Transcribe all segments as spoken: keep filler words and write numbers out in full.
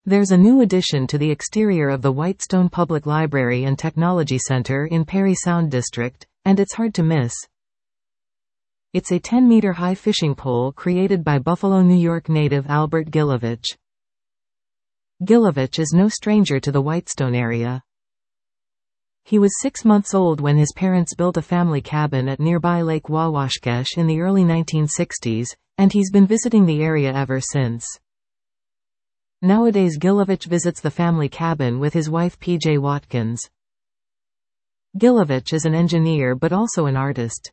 There's a new addition to the exterior of the Whitestone Public Library and Technology Center in Parry Sound District, and it's hard to miss. It's a ten meter high fishing pole created by Buffalo, New York native Albert Gilovich. Gilovich is no stranger to the Whitestone area. He was six months old when his parents built a family cabin at nearby Lake Wawashkesh in the early nineteen sixties, and he's been visiting the area ever since. Nowadays Gilovich visits the family cabin with his wife P J Watkins. Gilovich is an engineer but also an artist.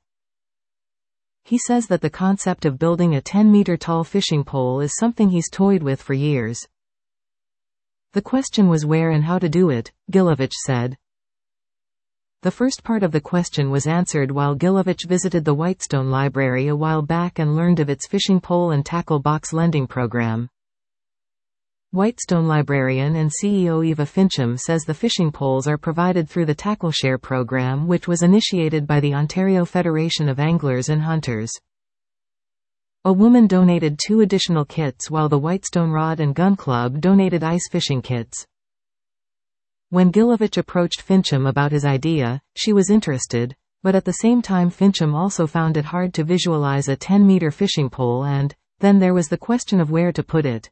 He says that the concept of building a ten meter tall fishing pole is something he's toyed with for years. The question was where and how to do it, Gilovich said. The first part of the question was answered while Gilovich visited the Whitestone Library a while back and learned of its fishing pole and tackle box lending program. Whitestone librarian and C E O Eva Fincham says the fishing poles are provided through the Tackle Share program, which was initiated by the Ontario Federation of Anglers and Hunters. A woman donated two additional kits while the Whitestone Rod and Gun Club donated ice fishing kits. When Gilovich approached Fincham about his idea, she was interested, but at the same time Fincham also found it hard to visualize a ten meter fishing pole, and then there was the question of where to put it.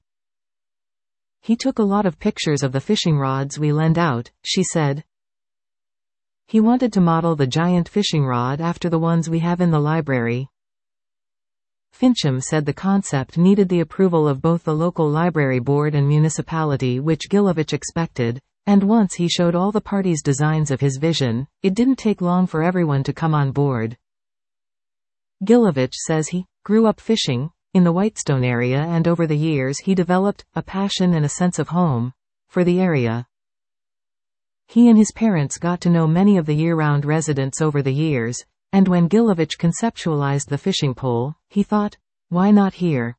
He took a lot of pictures of the fishing rods we lend out, she said. He wanted to model the giant fishing rod after the ones we have in the library. Fincham said the concept needed the approval of both the local library board and municipality, which Gilovich expected, and once he showed all the parties designs of his vision, it didn't take long for everyone to come on board. Gilovich says he grew up fishing in the Whitestone area, and over the years he developed a passion and a sense of home for the area. He and his parents got to know many of the year-round residents over the years, and when Gilovich conceptualized the fishing pole, he thought, why not here?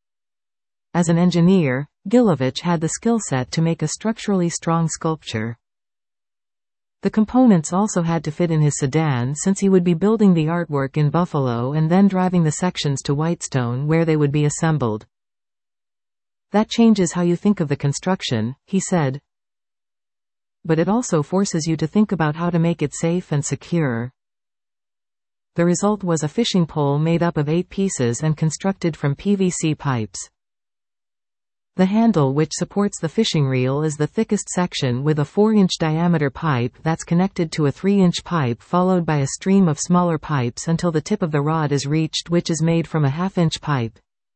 As an engineer, Gilovich had the skill set to make a structurally strong sculpture. The components also had to fit in his sedan, since he would be building the artwork in Buffalo and then driving the sections to Whitestone where they would be assembled. That changes how you think of the construction, he said. But it also forces you to think about how to make it safe and secure. The result was a fishing pole made up of eight pieces and constructed from P V C pipes. The handle which supports the fishing reel is the thickest section, with a four inch diameter pipe that's connected to a three inch pipe followed by a stream of smaller pipes until the tip of the rod is reached, which is made from a half inch pipe.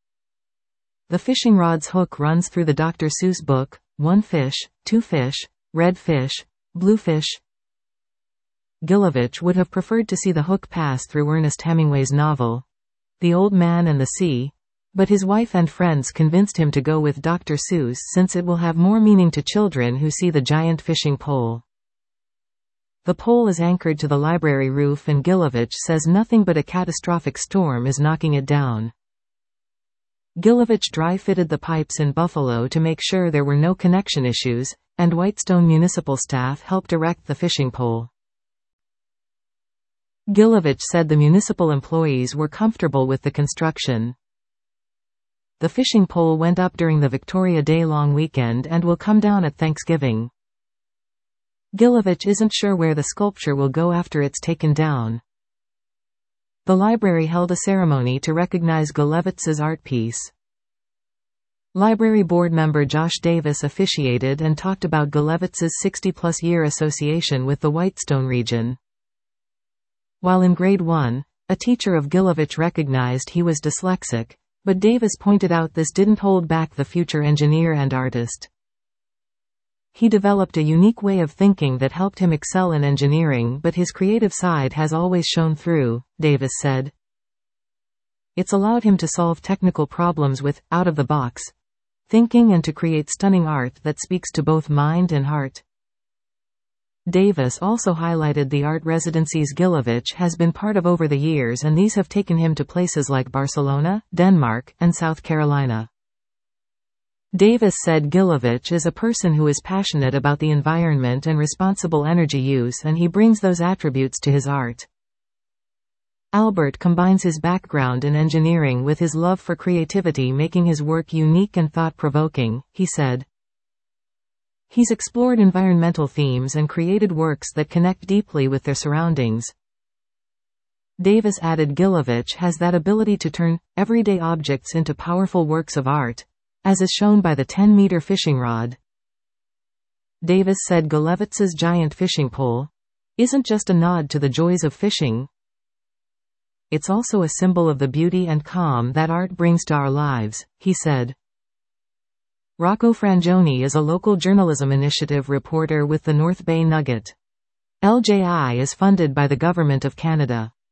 The fishing rod's hook runs through the Doctor Seuss book, One Fish, Two Fish, Red Fish, Blue Fish. Gilovich would have preferred to see the hook pass through Ernest Hemingway's novel, The Old Man and the Sea, but his wife and friends convinced him to go with Doctor Seuss since it will have more meaning to children who see the giant fishing pole. The pole is anchored to the library roof, and Gilovich says nothing but a catastrophic storm is knocking it down. Gilovich dry-fitted the pipes in Buffalo to make sure there were no connection issues, and Whitestone municipal staff helped erect the fishing pole. Gilovich said the municipal employees were comfortable with the construction. The fishing pole went up during the Victoria Day long weekend and will come down at Thanksgiving. Gilovich isn't sure where the sculpture will go after it's taken down. The library held a ceremony to recognize Gilovich's art piece. Library board member Josh Davis officiated and talked about Gilovich's sixty-plus year association with the Whitestone region. While in grade one, a teacher of Gilovich recognized he was dyslexic, but Davis pointed out this didn't hold back the future engineer and artist. He developed a unique way of thinking that helped him excel in engineering, but his creative side has always shown through, Davis said. It's allowed him to solve technical problems with out-of-the-box thinking and to create stunning art that speaks to both mind and heart. Davis also highlighted the art residencies Gilovich has been part of over the years, and these have taken him to places like Barcelona, Denmark, and South Carolina. Davis said Gilovich is a person who is passionate about the environment and responsible energy use, and he brings those attributes to his art. Albert combines his background in engineering with his love for creativity, making his work unique and thought-provoking, he said. He's explored environmental themes and created works that connect deeply with their surroundings. Davis added Gilovich has that ability to turn everyday objects into powerful works of art, as is shown by the ten-meter fishing rod. Davis said Gilovich's giant fishing pole isn't just a nod to the joys of fishing. It's also a symbol of the beauty and calm that art brings to our lives, he said. Rocco Frangioni is a local journalism initiative reporter with the North Bay Nugget. L J I is funded by the Government of Canada.